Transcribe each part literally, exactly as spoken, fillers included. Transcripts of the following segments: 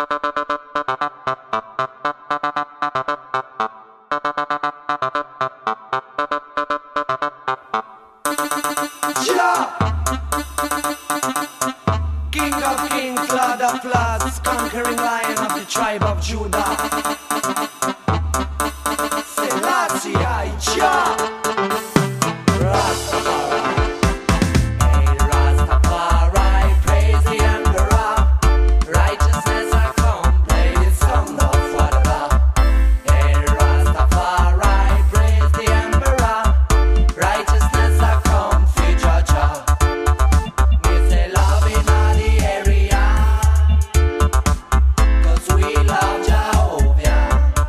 Jah, King of kings, Lord of lords, conquering lion of the tribe of Judah. Selassie I, Jah, Rastafari. Hail Rastafari, praise the Emperor. Righteousness I come, play the song of Wadada. Hail Rastafari, praise the Emperor. Righteousness I come, fi Jah Jah. Me say love inna the area, 'cause we love Jehovah.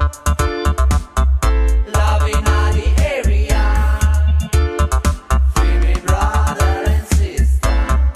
Love inna the area, fi me brother and sister.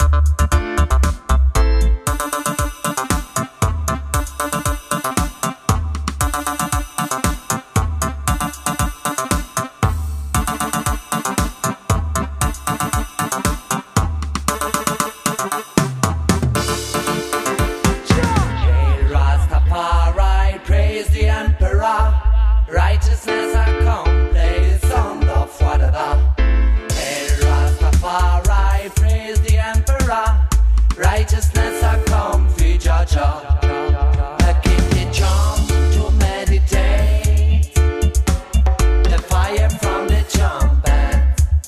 Hail Rastafari, praise the Emperor. Righteousness I come, play the song of Wadada. Hail Rastafari, praise the Emperor. Righteousness I come, fi Jah Jah. I keep the jump to meditate, the fire from the trumpet.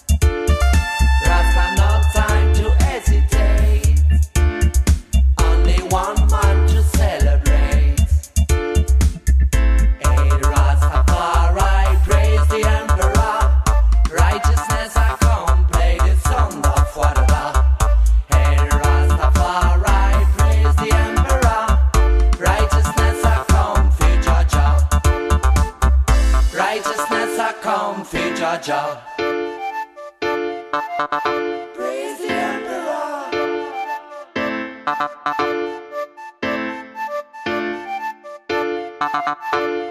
Rasta no time to hesitate, only one man to celebrate. Hail Rastafari, praise the Emperor. Righteousness I come, play the song of Wadada. Hail Rastafari, praise the Emperor. Righteousness I come, fi Jah Jah. Righteousness I come, fi Jah Jah. Praise the Emperor.